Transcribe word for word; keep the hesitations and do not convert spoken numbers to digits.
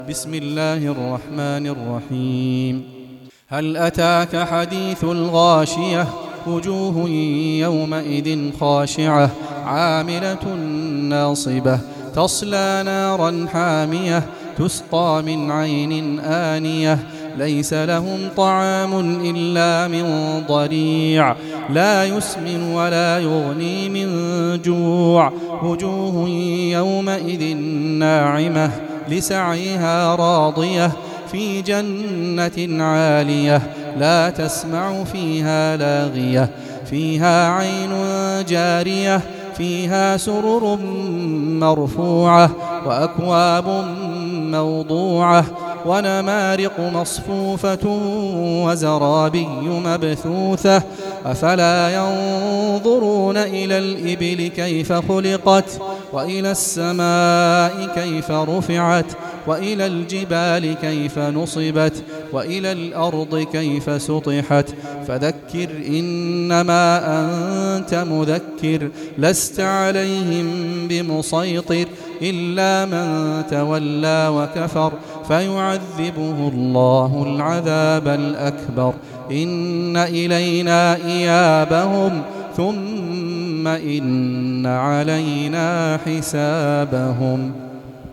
بسم الله الرحمن الرحيم. هل أتاك حديث الغاشية؟ وجوه يومئذ خاشعة عاملة ناصبة تصلى نارا حامية تسقى من عين آنية ليس لهم طعام إلا من ضريع لا يسمن ولا يغني من جوع. وجوه يومئذ ناعمة لسعيها راضية في جنة عالية لا تسمع فيها لاغية فيها عين جارية فيها سرر مرفوعة وأكواب موضوعة ونمارق مصفوفة وزرابي مبثوثة. أفلا ينظرون إلى الإبل كيف خلقت وإلى السماء كيف رفعت وإلى الجبال كيف نصبت وإلى الأرض كيف سطحت. فذكر إنما أنت مذكر لست عليهم بمسيطر إلا من تولى وكفر فيعذبه الله العذاب الأكبر. إن إلينا إيابهم ثم إن علينا حسابهم.